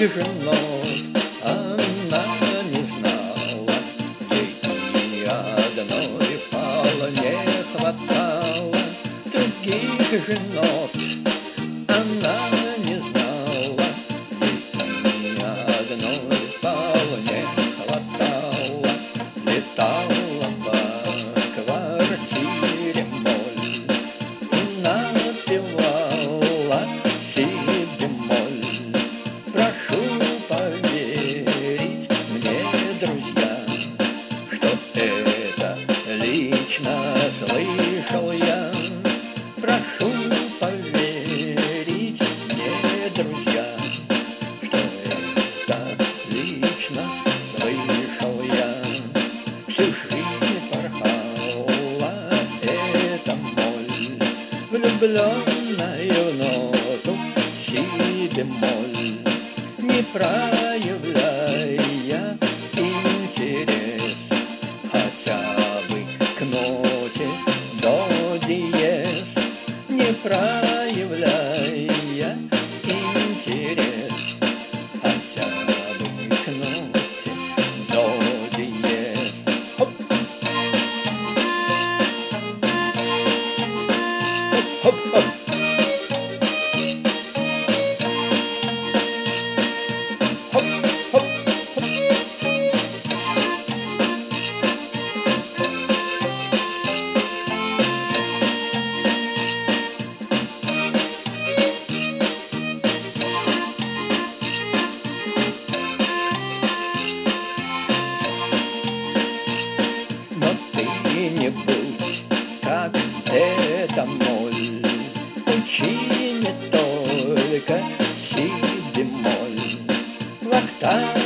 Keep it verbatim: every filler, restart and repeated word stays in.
же нот она не знала, ей одной вполне хватало. Других же нот она не знала, ей одной вполне хватало. Летала по квартире моль и напевала си бемоль. Прошу поверить мне, друзья, что это лично слышал я. Прошу поверить мне, друзья, что это лично слышал я. Всю жизнь порхала эта моль, влюбленная в ноту си бемоль, не проявляя интерес хотя бы к ноте до диез, не проявляя интерес хотя бы к ноте до диез. Хоп! Хоп, хоп, хоп! Но ты не будь, как эта моль, учи не только си бемоль в октаве.